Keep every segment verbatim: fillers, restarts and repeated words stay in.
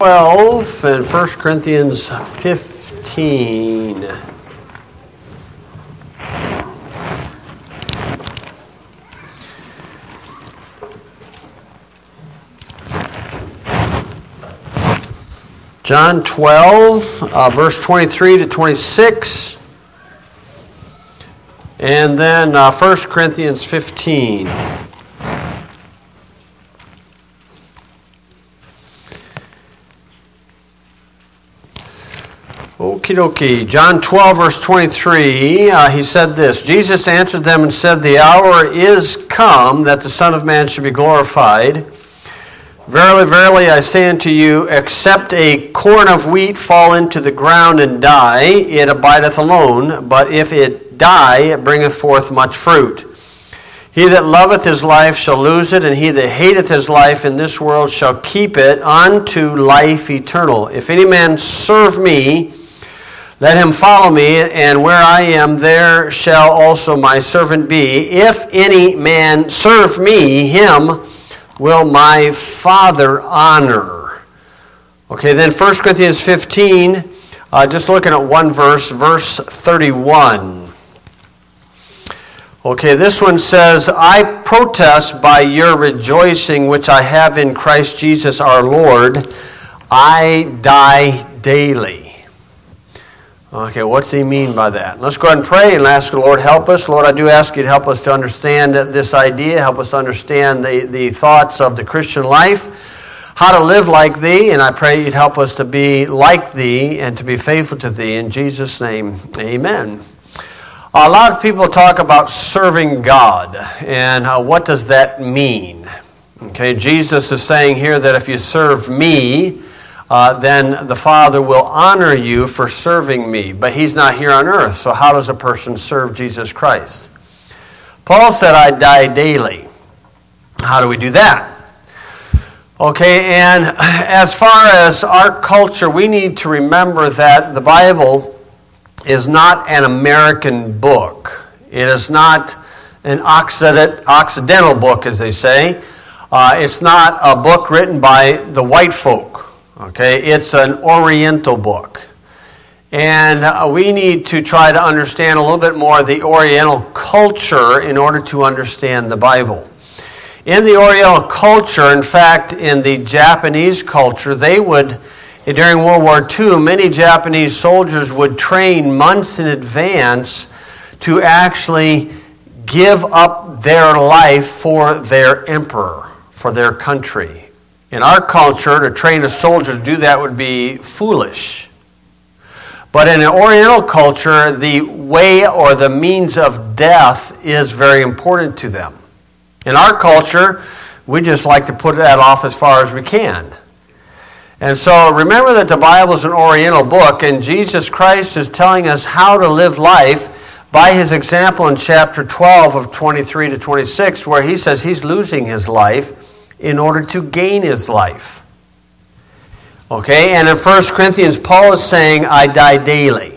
twelve and First Corinthians fifteen. John twelve, uh, verse twenty-three to twenty-six, and then uh, First Corinthians fifteen. Okie dokie. John twelve, verse twenty-three, uh, he said this, Jesus answered them and said, "The hour is come that the Son of Man should be glorified. Verily, verily, I say unto you, except a corn of wheat fall into the ground and die, it abideth alone. But if it die, it bringeth forth much fruit. He that loveth his life shall lose it, and he that hateth his life in this world shall keep it unto life eternal. If any man serve me, let him follow me, and where I am, there shall also my servant be. If any man serve me, him will my Father honor." Okay, then First Corinthians fifteen, uh, just looking at one verse, verse thirty-one. Okay, this one says, "I protest by your rejoicing which I have in Christ Jesus our Lord, I die daily." Okay, what's he mean by that? Let's go ahead and pray and ask the Lord help us. Lord, I do ask you to help us to understand this idea, help us to understand the, the thoughts of the Christian life, how to live like thee, and I pray you'd help us to be like thee and to be faithful to thee. In Jesus' name, amen. A lot of people talk about serving God, and uh, what does that mean? Okay, Jesus is saying here that if you serve me, Uh, then the Father will honor you for serving me. But he's not here on earth, so how does a person serve Jesus Christ? Paul said, "I die daily." How do we do that? Okay, and as far as our culture, we need to remember that the Bible is not an American book. It is not an Occident, Occidental book, as they say. Uh, it's not a book written by the white folk. Okay, it's an Oriental book. And uh, we need to try to understand a little bit more of the Oriental culture in order to understand the Bible. In the Oriental culture, in fact, in the Japanese culture, they would, during World War Two, many Japanese soldiers would train months in advance to actually give up their life for their emperor, for their country. In our culture, to train a soldier to do that would be foolish. But in an Oriental culture, the way or the means of death is very important to them. In our culture, we just like to put that off as far as we can. And so remember that the Bible is an Oriental book, and Jesus Christ is telling us how to live life by his example in chapter twelve of twenty-three to twenty-six, where he says he's losing his life in order to gain his life. Okay, and in First Corinthians, Paul is saying, "I die daily."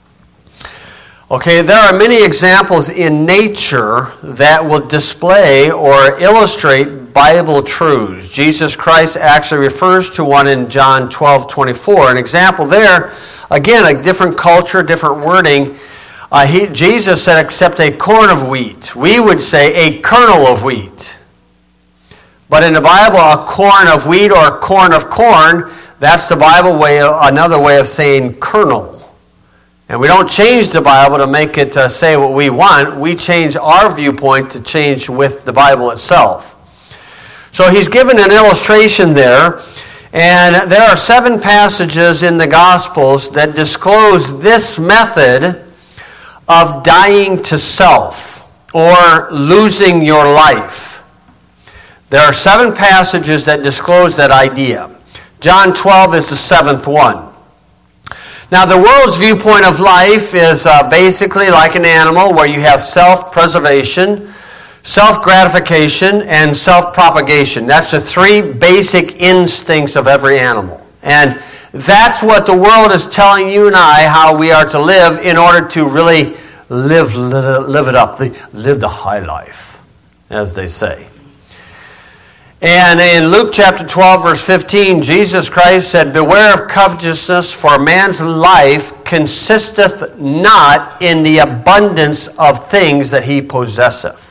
Okay, there are many examples in nature that will display or illustrate Bible truths. Jesus Christ actually refers to one in John twelve twenty-four. An example there, again, a different culture, different wording. Uh, he, Jesus said, "Except a corn of wheat." We would say a kernel of wheat. But in the Bible, a corn of wheat or a corn of corn, that's the Bible way, another way of saying kernel. And we don't change the Bible to make it uh, say what we want. We change our viewpoint to change with the Bible itself. So he's given an illustration there. And there are seven passages in the Gospels that disclose this method of dying to self or losing your life. There are seven passages that disclose that idea. John twelve is the seventh one. Now, the world's viewpoint of life is uh, basically like an animal where you have self-preservation, self-gratification, and self-propagation. That's the three basic instincts of every animal. And that's what the world is telling you and I how we are to live in order to really live, live it up, live the high life, as they say. And in Luke chapter twelve, verse fifteen, Jesus Christ said, "Beware of covetousness, for man's life consisteth not in the abundance of things that he possesseth."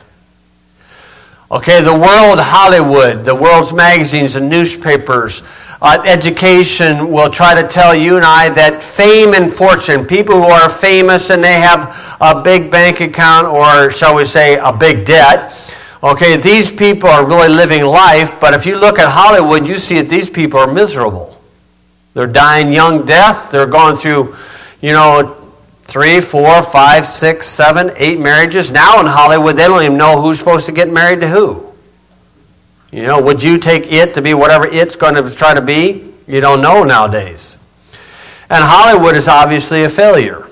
Okay, the world, Hollywood, the world's magazines and newspapers, uh, education will try to tell you and I that fame and fortune, people who are famous and they have a big bank account, or shall we say a big debt, okay, these people are really living life, but if you look at Hollywood, you see that these people are miserable. They're dying young deaths. They're going through, you know, three, four, five, six, seven, eight marriages. Now in Hollywood, they don't even know who's supposed to get married to who. You know, would you take it to be whatever it's going to try to be? You don't know nowadays. And Hollywood is obviously a failure.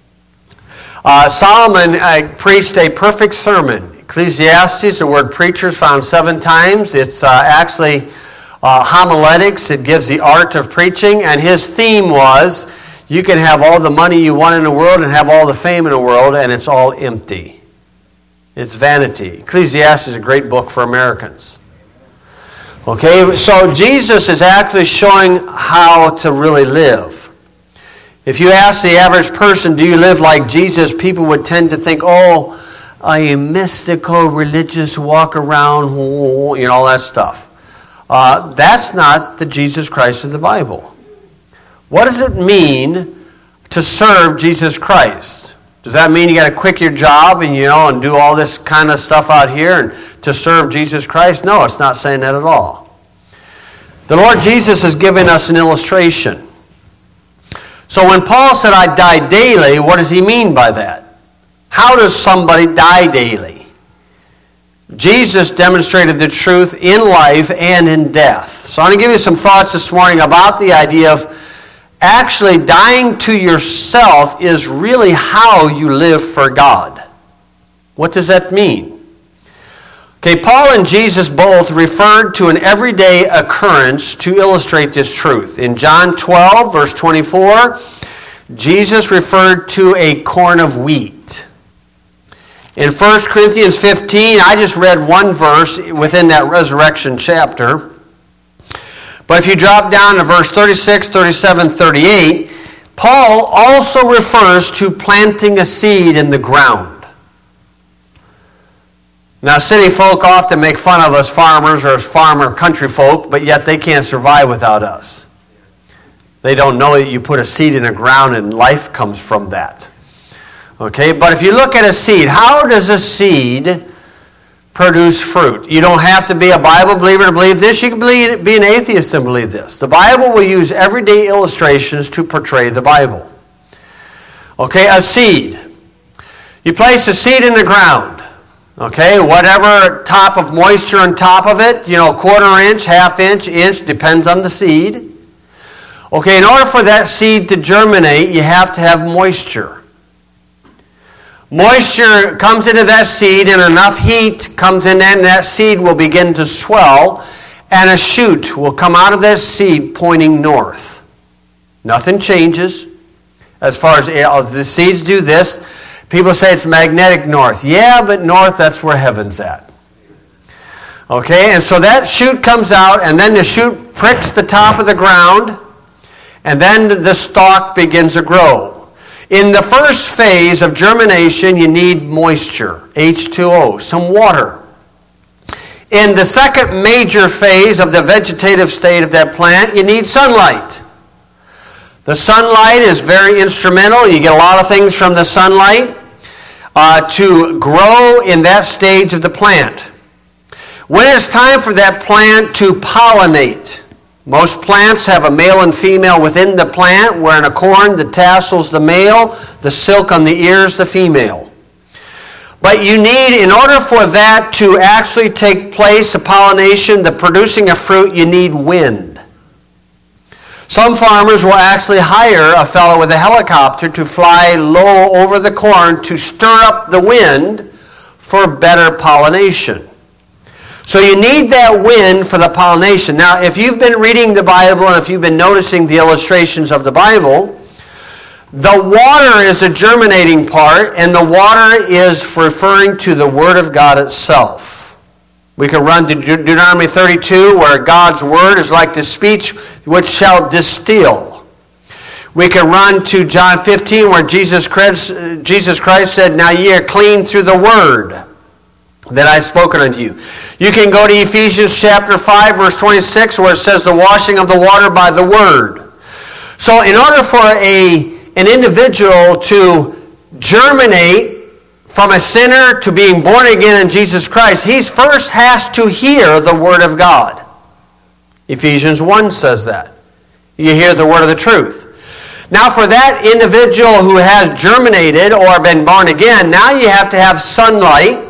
Uh, Solomon uh, preached a perfect sermon. Ecclesiastes, the word preacher is found seven times. It's uh, actually uh, homiletics. It gives the art of preaching. And his theme was, you can have all the money you want in the world and have all the fame in the world, and it's all empty. It's vanity. Ecclesiastes is a great book for Americans. Okay, so Jesus is actually showing how to really live. If you ask the average person, do you live like Jesus? People would tend to think, oh, a mystical, religious walk around, you know, all that stuff. Uh, that's not the Jesus Christ of the Bible. What does it mean to serve Jesus Christ? Does that mean you got to quit your job and, you know, and do all this kind of stuff out here and to serve Jesus Christ? No, it's not saying that at all. The Lord Jesus is giving us an illustration. So when Paul said, I die daily, what does he mean by that? How does somebody die daily? Jesus demonstrated the truth in life and in death. So I'm going to give you some thoughts this morning about the idea of actually dying to yourself is really how you live for God. What does that mean? Okay, Paul and Jesus both referred to an everyday occurrence to illustrate this truth. In John twelve, verse twenty-four, Jesus referred to a corn of wheat. In First Corinthians fifteen, I just read one verse within that resurrection chapter. But if you drop down to verse thirty-six, thirty-seven, thirty-eight, Paul also refers to planting a seed in the ground. Now, city folk often make fun of us farmers or farmer country folk, but yet they can't survive without us. They don't know that you put a seed in the ground and life comes from that. Okay, but if you look at a seed, how does a seed produce fruit? You don't have to be a Bible believer to believe this. You can believe, be an atheist and believe this. The Bible will use everyday illustrations to portray the Bible. Okay, a seed. You place a seed in the ground. Okay, whatever top of moisture on top of it, you know, quarter inch, half inch, inch, depends on the seed. Okay, in order for that seed to germinate, you have to have moisture. Moisture comes into that seed and enough heat comes in and that seed will begin to swell and a shoot will come out of that seed pointing north. Nothing changes as far as the seeds do this. People say it's magnetic north. Yeah, but north, that's where heaven's at. Okay, and so that shoot comes out and then the shoot pricks the top of the ground and then the stalk begins to grow. In the first phase of germination, you need moisture, H two O, some water. In the second major phase of the vegetative state of that plant, you need sunlight. The sunlight is very instrumental. You get a lot of things from the sunlight uh, to grow in that stage of the plant. When it's time for that plant to pollinate, most plants have a male and female within the plant, where in a corn, the tassel's the male, the silk on the ears, the female. But you need, in order for that to actually take place, a pollination, the producing of fruit, you need wind. Some farmers will actually hire a fellow with a helicopter to fly low over the corn to stir up the wind for better pollination. So you need that wind for the pollination. Now, if you've been reading the Bible and if you've been noticing the illustrations of the Bible, the water is the germinating part, and the water is referring to the Word of God itself. We can run to Deuteronomy thirty-two, where God's word is like the speech which shall distill. We can run to John fifteen, where Jesus Christ, Jesus Christ said, now ye are clean through the word that I have spoken unto you. You can go to Ephesians chapter five, verse twenty-six, where it says the washing of the water by the word. So in order for a, an individual to germinate from a sinner to being born again in Jesus Christ, he first has to hear the word of God. Ephesians one says that. You hear the word of the truth. Now for that individual who has germinated or been born again, now you have to have sunlight.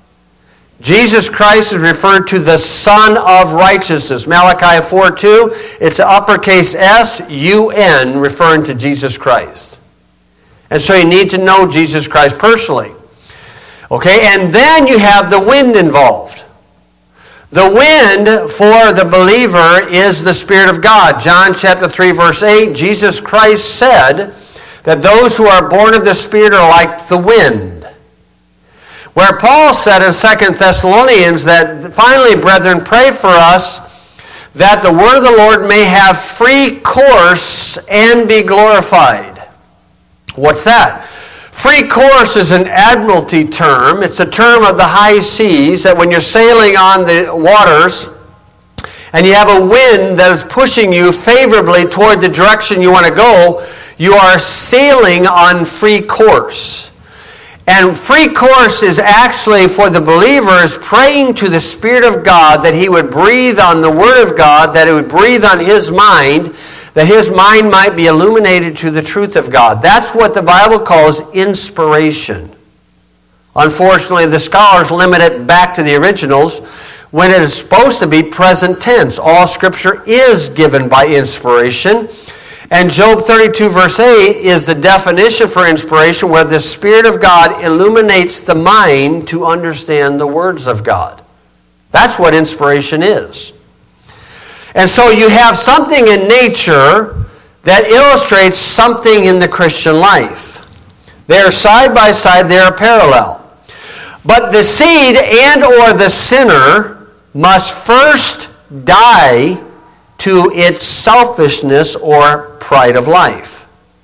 Jesus Christ is referred to the Son of Righteousness. Malachi four two, it's uppercase S U N, referring to Jesus Christ. And so you need to know Jesus Christ personally. Okay, and then you have the wind involved. The wind for the believer is the Spirit of God. John chapter three, verse eight, Jesus Christ said that those who are born of the Spirit are like the wind. Where Paul said in Second Thessalonians that, finally, brethren, pray for us that the word of the Lord may have free course and be glorified. What's that? Free course is an admiralty term. It's a term of the high seas, that when you're sailing on the waters and you have a wind that is pushing you favorably toward the direction you want to go, you are sailing on free course. And free course is actually for the believers praying to the Spirit of God that He would breathe on the Word of God, that it would breathe on his mind, that his mind might be illuminated to the truth of God. That's what the Bible calls inspiration. Unfortunately, the scholars limit it back to the originals when it is supposed to be present tense. All Scripture is given by inspiration. And Job thirty-two, verse eight is the definition for inspiration, where the Spirit of God illuminates the mind to understand the words of God. That's what inspiration is. And so you have something in nature that illustrates something in the Christian life. They are side by side, they are parallel. But the seed and or the sinner must first die to its selfishness or pride of life.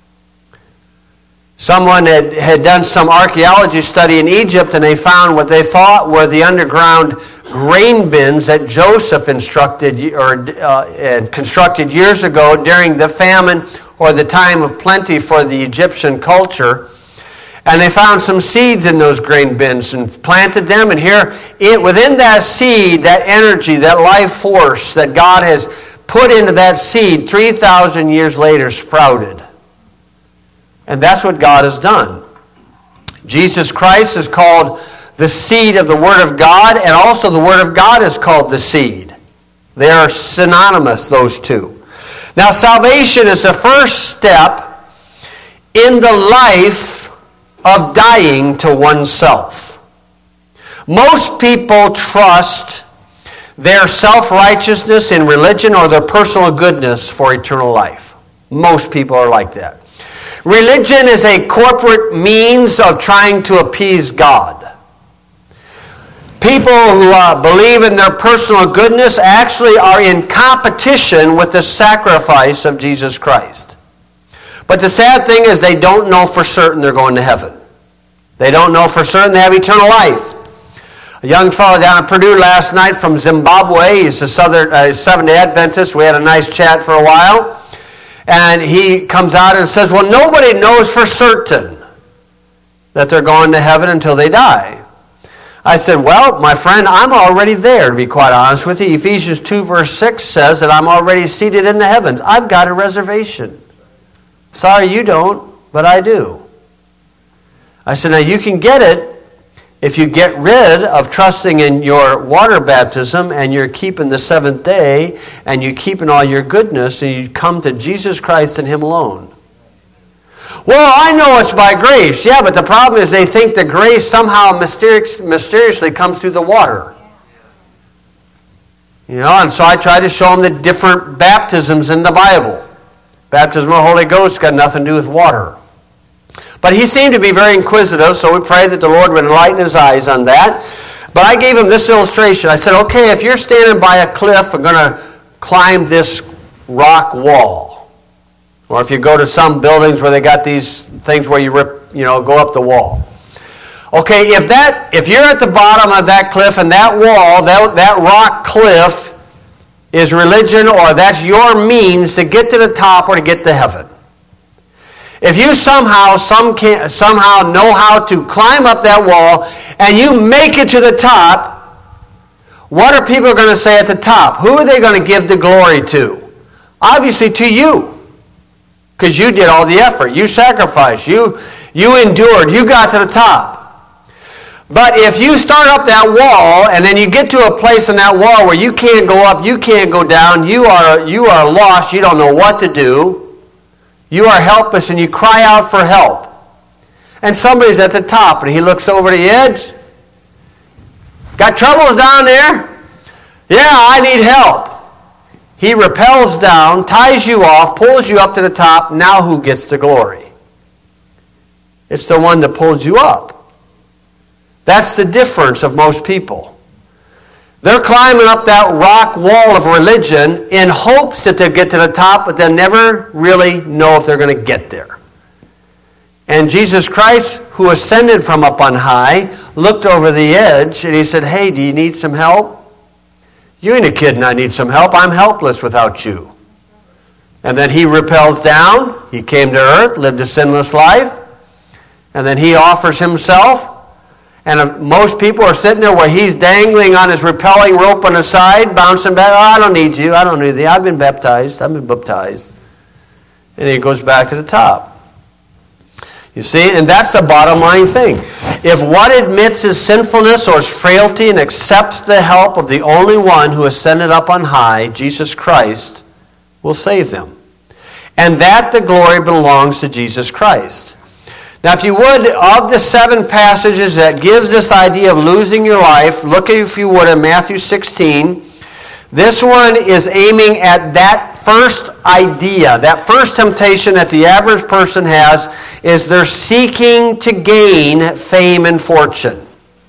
Someone had, had done some archaeology study in Egypt, and they found what they thought were the underground grain bins that Joseph instructed or uh, constructed years ago during the famine or the time of plenty for the Egyptian culture. And they found some seeds in those grain bins and planted them. And here, it, within that seed, that energy, that life force that God has put into that seed, three thousand years later sprouted. And that's what God has done. Jesus Christ is called the seed of the Word of God, and also the Word of God is called the seed. They are synonymous, those two. Now, salvation is the first step in the life of dying to oneself. Most people trust their self-righteousness in religion or their personal goodness for eternal life. Most people are like that. Religion is a corporate means of trying to appease God. People who uh, believe in their personal goodness actually are in competition with the sacrifice of Jesus Christ. But the sad thing is they don't know for certain they're going to heaven. They don't know for certain they have eternal life. A young fellow down at Purdue last night from Zimbabwe, he's a Southern uh, Seventh-day Adventist. We had a nice chat for a while. And he comes out and says, well, nobody knows for certain that they're going to heaven until they die. I said, well, my friend, I'm already there, to be quite honest with you. Ephesians two, verse six says that I'm already seated in the heavens. I've got a reservation. Sorry you don't, but I do. I said, now you can get it if you get rid of trusting in your water baptism and you're keeping the seventh day and you're keeping all your goodness and you come to Jesus Christ and Him alone. Well, I know it's by grace. Yeah, but the problem is they think the grace somehow mysterious, mysteriously comes through the water. You know, and so I try to show them the different baptisms in the Bible. Baptism of the Holy Ghost got nothing to do with water. But he seemed to be very inquisitive, so we pray that the Lord would enlighten his eyes on that. But I gave him this illustration. I said, okay, if you're standing by a cliff and going to climb this rock wall, or if you go to some buildings where they got these things where you rip, you know, go up the wall. Okay, if that, if you're at the bottom of that cliff and that wall, that, that rock cliff is religion, or that's your means to get to the top or to get to heaven. If you somehow some can, somehow know how to climb up that wall and you make it to the top, what are people going to say at the top? Who are they going to give the glory to? Obviously to you, because you did all the effort. You sacrificed. You, you endured. You got to the top. But if you start up that wall and then you get to a place in that wall where you can't go up, you can't go down, you are, you are lost, you don't know what to do, you are helpless and you cry out for help. And somebody's at the top and he looks over the edge. Got troubles down there? Yeah, I need help. He rappels down, ties you off, pulls you up to the top. Now who gets the glory? It's the one that pulled you up. That's the difference of most people. They're climbing up that rock wall of religion in hopes that they'll get to the top, but they'll never really know if they're going to get there. And Jesus Christ, who ascended from up on high, looked over the edge and he said, hey, do you need some help? You ain't a kid and I need some help. I'm helpless without you. And then he rappels down. He came to earth, lived a sinless life. And then he offers himself. And most people are sitting there where he's dangling on his rappelling rope on the side, bouncing back. Oh, I don't need you. I don't need you. I've been baptized. I've been baptized. And he goes back to the top. You see, and that's the bottom line thing. If one admits his sinfulness or his frailty and accepts the help of the only one who ascended up on high, Jesus Christ, will save them. And that the glory belongs to Jesus Christ. Now, if you would, of the seven passages that gives this idea of losing your life, look, if you would, in Matthew sixteen. This one is aiming at that first idea, that first temptation that the average person has, is they're seeking to gain fame and fortune.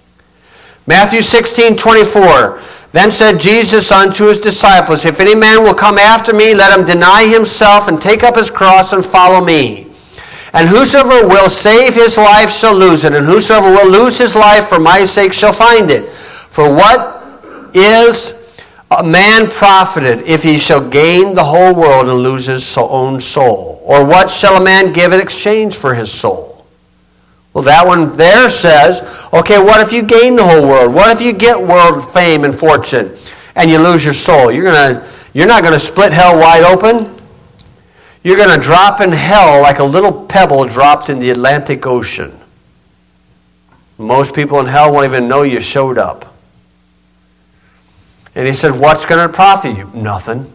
Matthew sixteen twenty-four. Then said Jesus unto his disciples, if any man will come after me, let him deny himself and take up his cross and follow me. And whosoever will save his life shall lose it, and whosoever will lose his life for my sake shall find it. For what is a man profited if he shall gain the whole world and lose his own soul? Or what shall a man give in exchange for his soul? Well, that one there says, okay, what if you gain the whole world? What if you get world fame and fortune and you lose your soul? You're gonna, you're not going to split hell wide open. You're going to drop in hell like a little pebble drops in the Atlantic Ocean. Most people in hell won't even know you showed up. And he said, what's going to profit you? Nothing.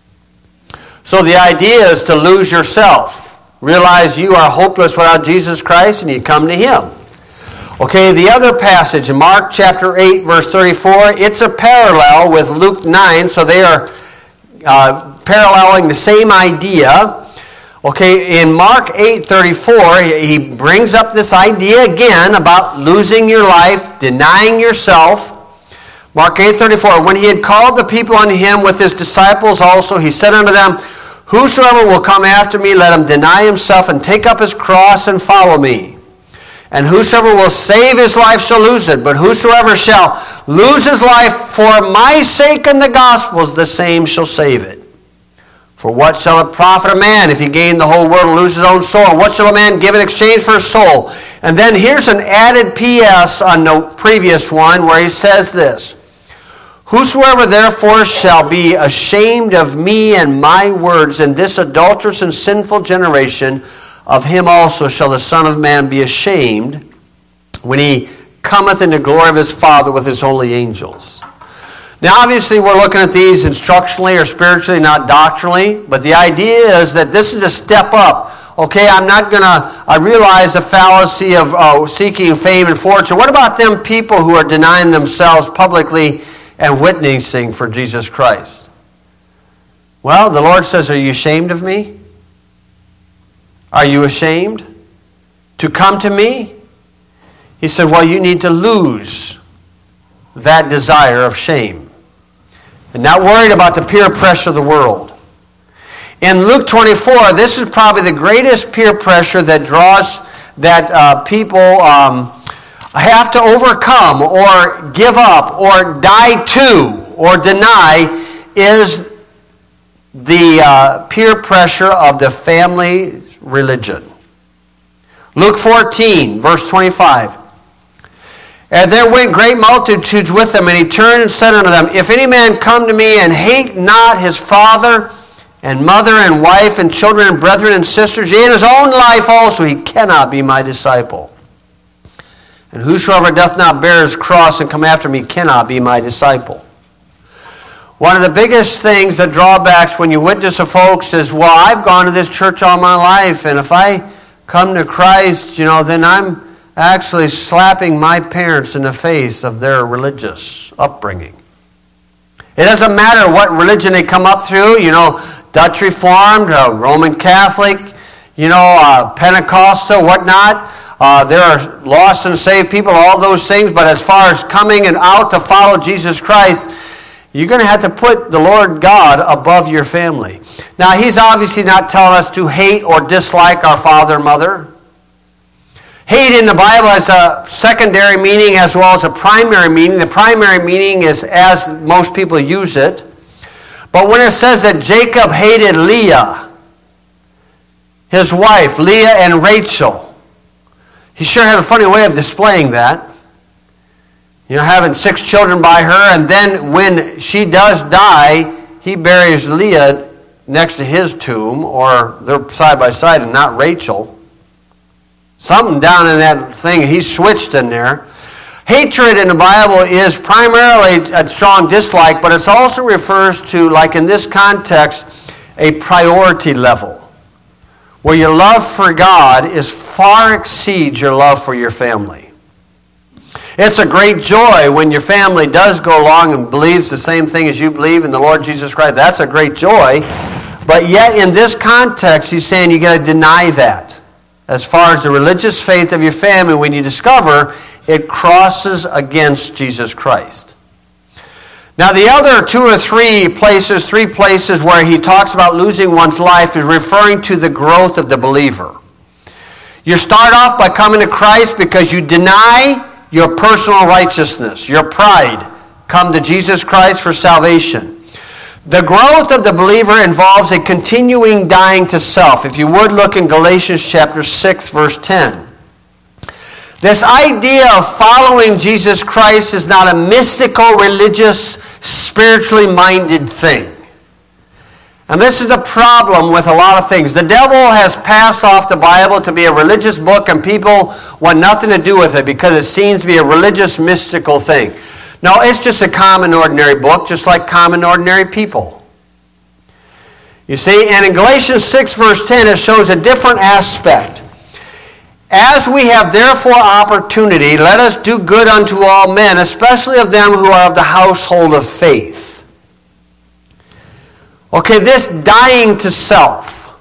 So the idea is to lose yourself. Realize you are hopeless without Jesus Christ and you come to him. Okay, the other passage in Mark chapter eight, verse thirty-four, it's a parallel with Luke nine, so they are uh, paralleling the same idea. Okay, in Mark eight thirty-four, he brings up this idea again about losing your life, denying yourself. Mark eight thirty-four, when he had called the people unto him with his disciples also, he said unto them, whosoever will come after me, let him deny himself and take up his cross and follow me. And whosoever will save his life shall lose it, but whosoever shall lose his life for my sake and the gospel's, the same shall save it. For what shall it profit a man if he gain the whole world and lose his own soul? And what shall a man give in exchange for his soul? And then here's an added P S on the previous one where he says this. Whosoever therefore shall be ashamed of me and my words in this adulterous and sinful generation, of him also shall the Son of Man be ashamed when he cometh in the glory of his Father with his holy angels. Now, obviously, we're looking at these instructionally or spiritually, not doctrinally. But the idea is that this is a step up. Okay, I'm not going to, I realize the fallacy of uh, seeking fame and fortune. What about them people who are denying themselves publicly and witnessing for Jesus Christ? Well, the Lord says, are you ashamed of me? Are you ashamed to come to me? He said, well, you need to lose that desire of shame. And not worried about the peer pressure of the world. In Luke twenty-four, this is probably the greatest peer pressure that draws, that uh, people um, have to overcome or give up or die to or deny, is the uh, peer pressure of the family religion. Luke fourteen, verse twenty-five. And there went great multitudes with him, and he turned and said unto them, If any man come to me and hate not his father and mother and wife and children and brethren and sisters, yea, and his own life also, he cannot be my disciple. And whosoever doth not bear his cross and come after me cannot be my disciple. One of the biggest things, the drawbacks when you witness to folks is, well, I've gone to this church all my life, and if I come to Christ, you know, then I'm actually slapping my parents in the face of their religious upbringing. It doesn't matter what religion they come up through, you know, Dutch Reformed, uh, Roman Catholic, you know, uh, Pentecostal, whatnot. Uh, there are lost and saved people, all those things, but as far as coming and out to follow Jesus Christ, you're going to have to put the Lord God above your family. Now, he's obviously not telling us to hate or dislike our father and mother. Hate in the Bible has a secondary meaning as well as a primary meaning. The primary meaning is as most people use it. But when it says that Jacob hated Leah, his wife, Leah and Rachel, he sure had a funny way of displaying that. You know, having six children by her, and then when she does die, he buries Leah next to his tomb, or they're side by side and not Rachel. Something down in that thing, he switched in there. Hatred in the Bible is primarily a strong dislike, but it also refers to, like in this context, a priority level, where your love for God is far exceeds your love for your family. It's a great joy when your family does go along and believes the same thing as you believe in the Lord Jesus Christ. That's a great joy. But yet in this context, he's saying you got to deny that. As far as the religious faith of your family, when you discover it crosses against Jesus Christ. Now the other two or three places, three places where he talks about losing one's life is referring to the growth of the believer. You start off by coming to Christ because you deny your personal righteousness, your pride. Come to Jesus Christ for salvation. The growth of the believer involves a continuing dying to self. If you would look in Galatians chapter six, verse ten. This idea of following Jesus Christ is not a mystical, religious, spiritually minded thing. And this is the problem with a lot of things. The devil has passed off the Bible to be a religious book, and people want nothing to do with it because it seems to be a religious, mystical thing. No, it's just a common, ordinary book, just like common, ordinary people. You see, and in Galatians six, verse ten, it shows a different aspect. As we have therefore opportunity, let us do good unto all men, especially of them who are of the household of faith. Okay, this dying to self.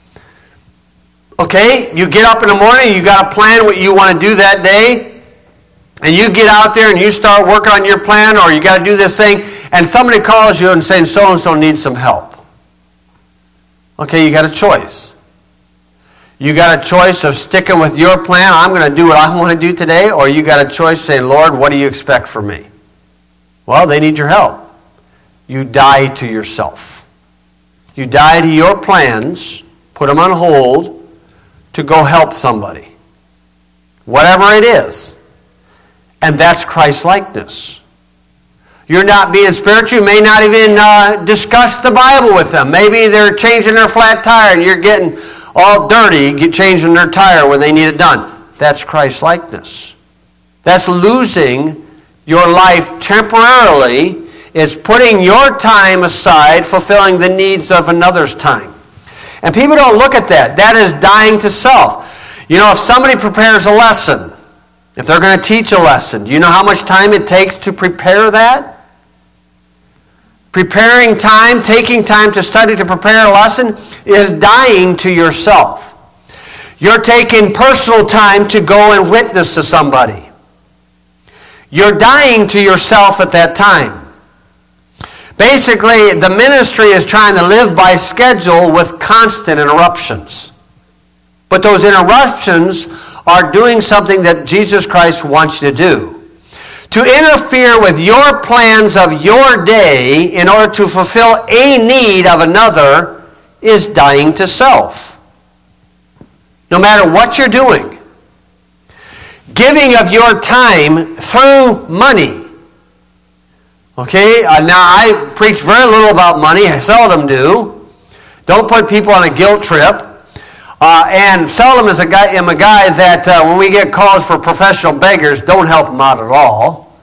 Okay, you get up in the morning, you got to plan what you want to do that day. And you get out there and you start working on your plan, or you got to do this thing, and somebody calls you and saying so-and-so needs some help. Okay, you got a choice. You got a choice of sticking with your plan, I'm going to do what I want to do today, or you got a choice saying, Lord, what do you expect from me? Well, they need your help. You die to yourself. You die to your plans, put them on hold, to go help somebody. Whatever it is. And that's Christ-likeness. You're not being spiritual. You may not even uh, discuss the Bible with them. Maybe they're changing their flat tire and you're getting all dirty, get changing their tire when they need it done. That's Christ-likeness. That's losing your life temporarily. It's putting your time aside, fulfilling the needs of another's time. And people don't look at that. That is dying to self. You know, if somebody prepares a lesson, if they're going to teach a lesson, do you know how much time it takes to prepare that? Preparing time, taking time to study to prepare a lesson is dying to yourself. You're taking personal time to go and witness to somebody. You're dying to yourself at that time. Basically, the ministry is trying to live by schedule with constant interruptions. But those interruptions are doing something that Jesus Christ wants you to do. To interfere with your plans of your day in order to fulfill a need of another is dying to self. No matter what you're doing. Giving of your time through money. Okay, uh, now I preach very little about money. I seldom do. Don't put people on a guilt trip. Uh, and seldom is a guy, am a guy that uh, when we get calls for professional beggars, don't help them out at all.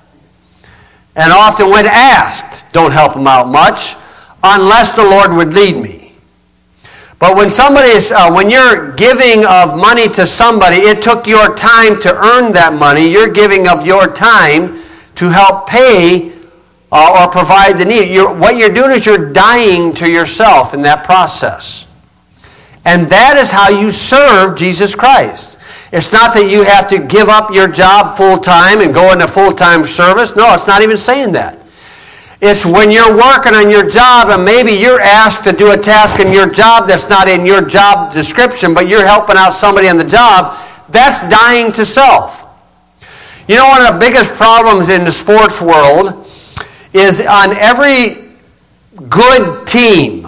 And often when asked, don't help them out much, unless the Lord would lead me. But when somebody's, uh, when you're giving of money to somebody, it took your time to earn that money. You're giving of your time to help pay uh, or provide the need. You're, what you're doing is you're dying to yourself in that process. And that is how you serve Jesus Christ. It's not that you have to give up your job full-time and go into full-time service. No, it's not even saying that. It's when you're working on your job and maybe you're asked to do a task in your job that's not in your job description, but you're helping out somebody on the job, that's dying to self. You know, one of the biggest problems in the sports world is on every good team,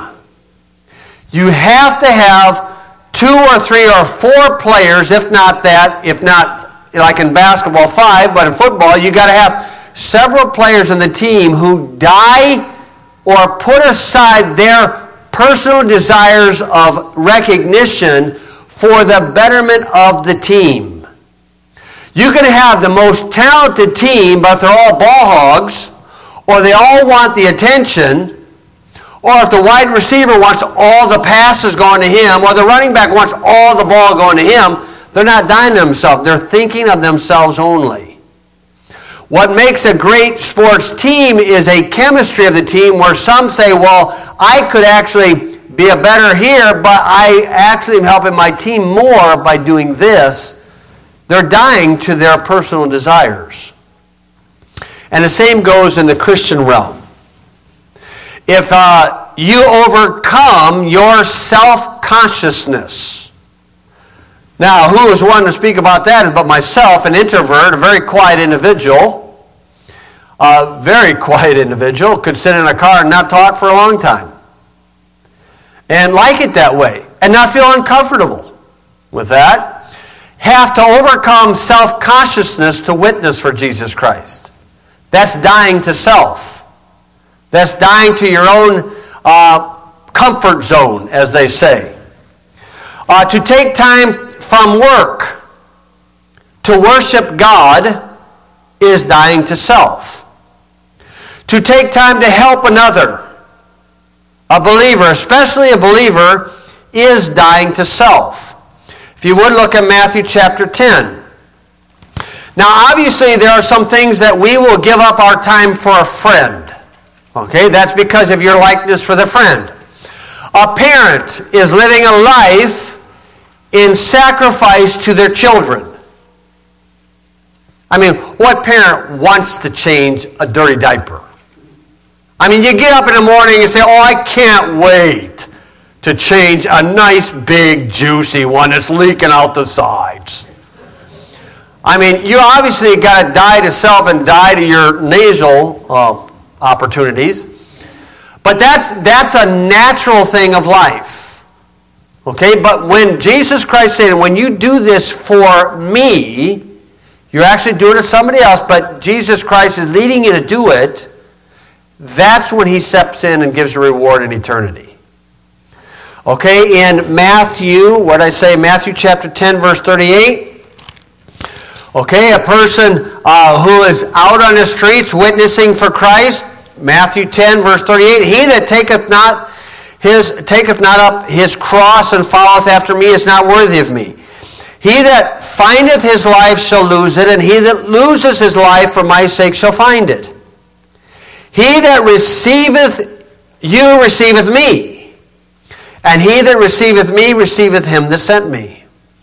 you have to have two or three or four players, if not that, if not like in basketball, five, but in football, you got to have several players in the team who die or put aside their personal desires of recognition for the betterment of the team. You can have the most talented team, but if they're all ball hogs, or they all want the attention, or if the wide receiver wants all the passes going to him, or the running back wants all the ball going to him, they're not dying to themselves. They're thinking of themselves only. What makes a great sports team is a chemistry of the team where some say, well, I could actually be a better here, but I actually am helping my team more by doing this. They're dying to their personal desires. And the same goes in the Christian realm. If uh, you overcome your self-consciousness. Now, who is one to speak about that but myself, an introvert, a very quiet individual, a very quiet individual, could sit in a car and not talk for a long time. And like it that way, and not feel uncomfortable with that. Have to overcome self-consciousness to witness for Jesus Christ. That's dying to self. That's dying to your own uh, comfort zone, as they say. Uh, to take time from work to worship God is dying to self. To take time to help another, a believer, especially a believer, is dying to self. If you would look at Matthew chapter ten. Now, obviously, there are some things that we will give up our time for a friend. Okay, that's because of your likeness for the friend. A parent is living a life in sacrifice to their children. I mean, what parent wants to change a dirty diaper? I mean, you get up in the morning and say, oh, I can't wait to change a nice, big, juicy one that's leaking out the sides. I mean, you obviously got to die to self and die to your nasal uh, opportunities. But that's that's a natural thing of life. Okay? But when Jesus Christ said, when you do this for me, you're actually doing it to somebody else, but Jesus Christ is leading you to do it, that's when he steps in and gives a reward in eternity. Okay? In Matthew, what did I say? Matthew chapter ten, verse thirty-eight. Okay, a person uh, who is out on the streets witnessing for Christ, Matthew ten, verse thirty-eight, he that taketh not his taketh not up his cross and followeth after me is not worthy of me. He that findeth his life shall lose it, and he that loses his life for my sake shall find it. He that receiveth you receiveth me, and he that receiveth me receiveth him that sent me.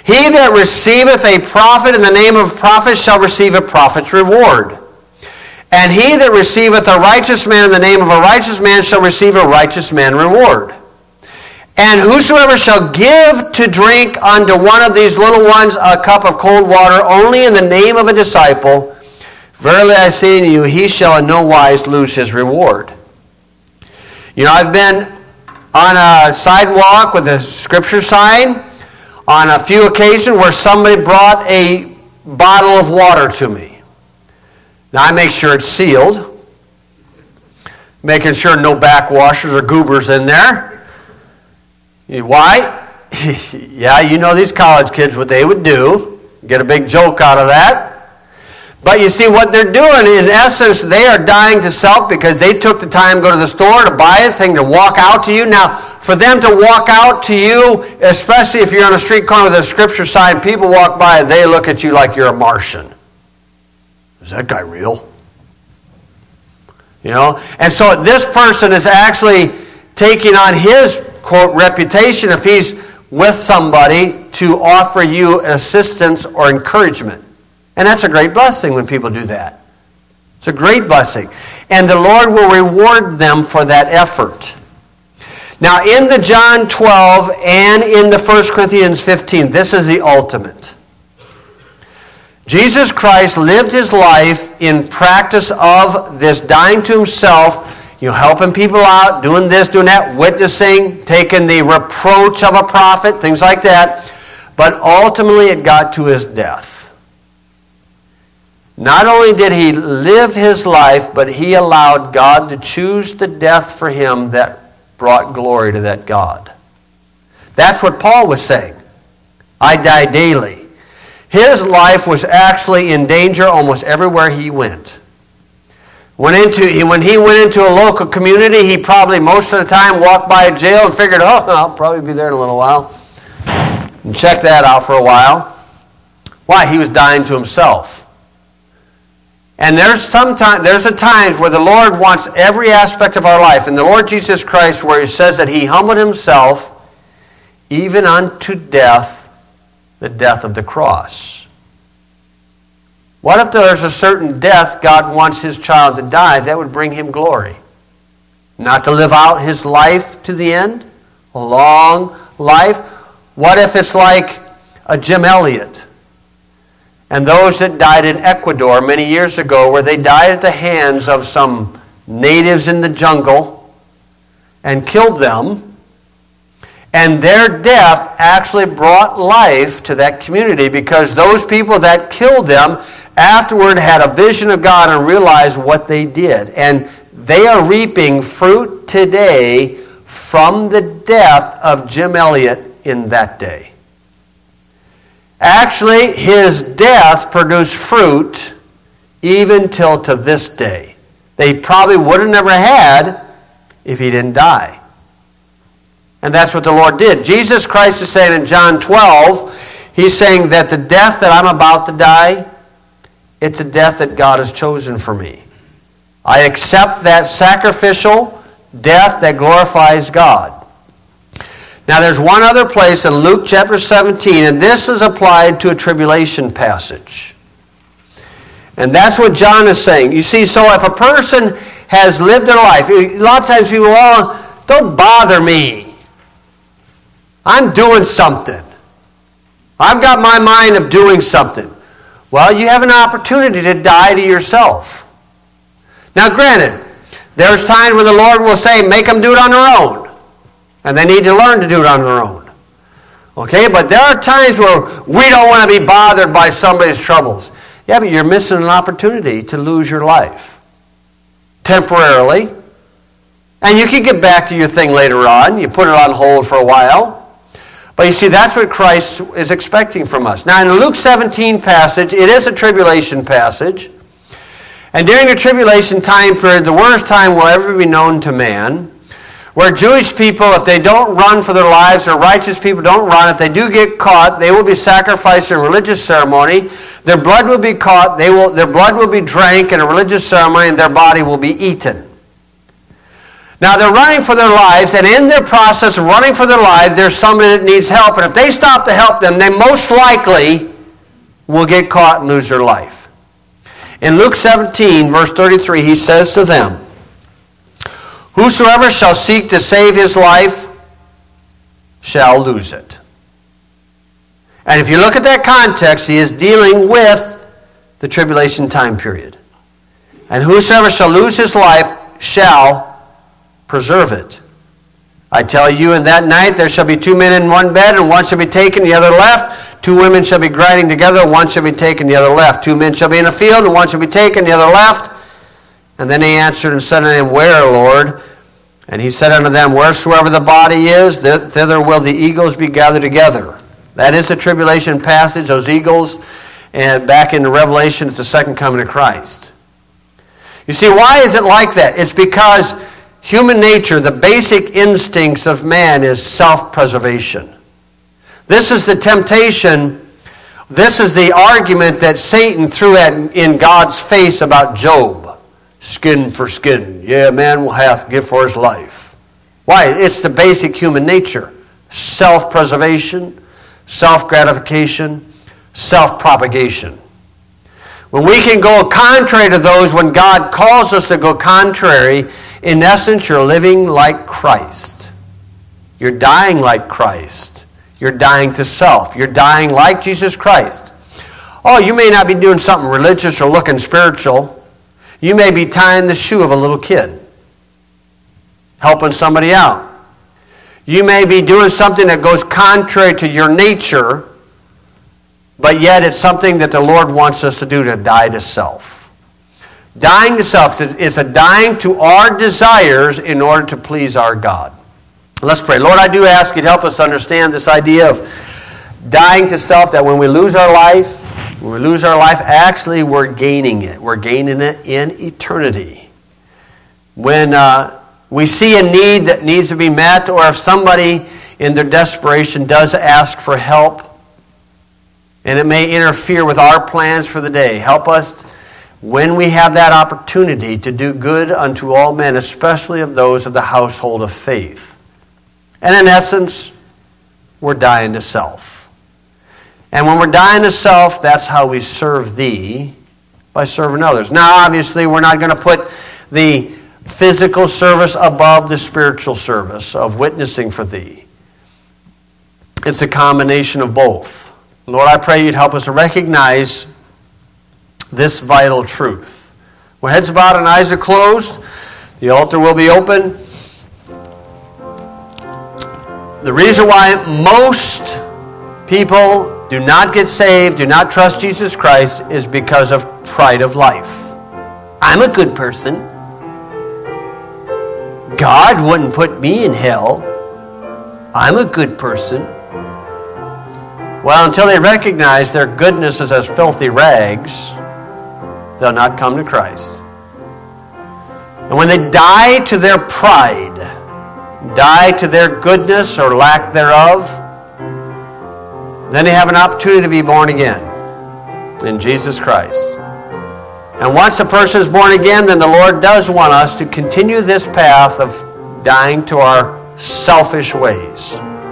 He that receiveth a prophet in the name of a prophet shall receive a prophet's reward. And he that receiveth a righteous man in the name of a righteous man shall receive a righteous man reward. And whosoever shall give to drink unto one of these little ones a cup of cold water only in the name of a disciple, verily I say unto you, he shall in no wise lose his reward. You know, I've been on a sidewalk with a scripture sign on a few occasions where somebody brought a bottle of water to me. Now I make sure it's sealed, making sure no backwashers or goobers in there. Why? Yeah, you know these college kids, what they would do. Get a big joke out of that. But you see what they're doing, in essence, they are dying to self because they took the time to go to the store to buy a thing to walk out to you. Now, for them to walk out to you, especially if you're on a street corner with a scripture sign, people walk by and they look at you like you're a Martian. Is that guy real? You know? And so this person is actually taking on his, quote, reputation if he's with somebody to offer you assistance or encouragement. And that's a great blessing when people do that. It's a great blessing. And the Lord will reward them for that effort. Now, in the John twelve and in the First Corinthians fifteen, this is the ultimate. Jesus Christ lived his life in practice of this dying to himself, you know, helping people out, doing this, doing that, witnessing, taking the reproach of a prophet, things like that. But ultimately it got to his death. Not only did he live his life, but he allowed God to choose the death for him that brought glory to that God. That's what Paul was saying. I die daily. His life was actually in danger almost everywhere he went. Went into, when he went into a local community, he probably most of the time walked by a jail and figured, oh, I'll probably be there in a little while. And check that out for a while. Why? He was dying to himself. And there's some time, there's a times where the Lord wants every aspect of our life. And the Lord Jesus Christ, where he says that he humbled himself even unto death, the death of the cross. What if there's a certain death God wants his child to die that would bring him glory? Not to live out his life to the end? A long life? What if it's like a Jim Elliot? And those that died in Ecuador many years ago, where they died at the hands of some natives in the jungle and killed them. And their death actually brought life to that community because those people that killed them afterward had a vision of God and realized what they did. And they are reaping fruit today from the death of Jim Elliot in that day. Actually, his death produced fruit even till to this day. They probably would have never had if he didn't die. And that's what the Lord did. Jesus Christ is saying in John twelve, he's saying that the death that I'm about to die, it's a death that God has chosen for me. I accept that sacrificial death that glorifies God. Now there's one other place in Luke chapter seventeen, and this is applied to a tribulation passage. And that's what John is saying. You see, so if a person has lived their life, a lot of times people, oh, don't bother me. I'm doing something. I've got my mind of doing something. Well, you have an opportunity to die to yourself. Now granted, there's times where the Lord will say, make them do it on their own. And they need to learn to do it on their own. Okay, but there are times where we don't want to be bothered by somebody's troubles. Yeah, but you're missing an opportunity to lose your life. Temporarily. And you can get back to your thing later on. You put it on hold for a while. But you see, that's what Christ is expecting from us. Now, in the Luke seventeen passage, it is a tribulation passage. And during the tribulation time period, the worst time will ever be known to man, where Jewish people, if they don't run for their lives, or righteous people don't run, if they do get caught, they will be sacrificed in a religious ceremony. Their blood will be caught, they will, their blood will be drank in a religious ceremony, and their body will be eaten. Now they're running for their lives, and in their process of running for their lives, there's somebody that needs help. And if they stop to help them, they most likely will get caught and lose their life. In Luke seventeen, verse thirty-three, he says to them, "Whosoever shall seek to save his life shall lose it." And if you look at that context, he is dealing with the tribulation time period. "And whosoever shall lose his life shall preserve it. I tell you, in that night there shall be two men in one bed, and one shall be taken, the other left. Two women shall be grinding together, and one shall be taken, the other left. Two men shall be in a field, and one shall be taken, the other left." And then he answered and said unto him, "Where, Lord?" And he said unto them, "Wheresoever the body is, thither will the eagles be gathered together." That is the tribulation passage, those eagles, and back in the Revelation, it's the second coming of Christ. You see, why is it like that? It's because human nature, the basic instincts of man, is self-preservation. This is the temptation, this is the argument that Satan threw at in God's face about Job. Skin for skin. Yeah, man will have to give for his life. Why? It's the basic human nature. Self-preservation, self-gratification, self-propagation. When we can go contrary to those, when God calls us to go contrary, in essence, you're living like Christ. You're dying like Christ. You're dying to self. You're dying like Jesus Christ. Oh, you may not be doing something religious or looking spiritual. You may be tying the shoe of a little kid, helping somebody out. You may be doing something that goes contrary to your nature, but yet it's something that the Lord wants us to do, to die to self. Dying to self is a dying to our desires in order to please our God. Let's pray. Lord, I do ask you to help us to understand this idea of dying to self, that when we lose our life, when we lose our life, actually we're gaining it. We're gaining it in eternity. When uh, we see a need that needs to be met, or if somebody in their desperation does ask for help, and it may interfere with our plans for the day, help us when we have that opportunity to do good unto all men, especially of those of the household of faith. And in essence, we're dying to self. And when we're dying to self, that's how we serve thee, by serving others. Now, obviously, we're not going to put the physical service above the spiritual service of witnessing for thee. It's a combination of both. Lord, I pray you'd help us to recognize this vital truth. When heads are bowed and eyes are closed, the altar will be open. The reason why most people do not get saved, do not trust Jesus Christ, is because of pride of life. I'm a good person. God wouldn't put me in hell. I'm a good person. Well, until they recognize their goodness is as filthy rags, they'll not come to Christ. And when they die to their pride, die to their goodness or lack thereof, then they have an opportunity to be born again in Jesus Christ. And once a person is born again, then the Lord does want us to continue this path of dying to our selfish ways.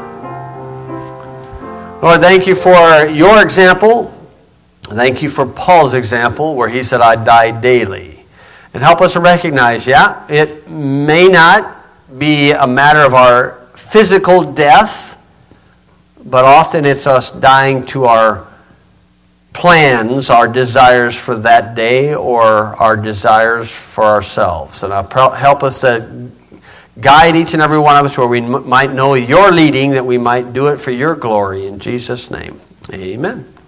Lord, thank you for your example. Thank you for Paul's example, where he said, I die daily. And help us to recognize, yeah, it may not be a matter of our physical death, but often it's us dying to our plans, our desires for that day, or our desires for ourselves. And help us to guide each and every one of us where we might know your leading, that we might do it for your glory. In Jesus' name, amen.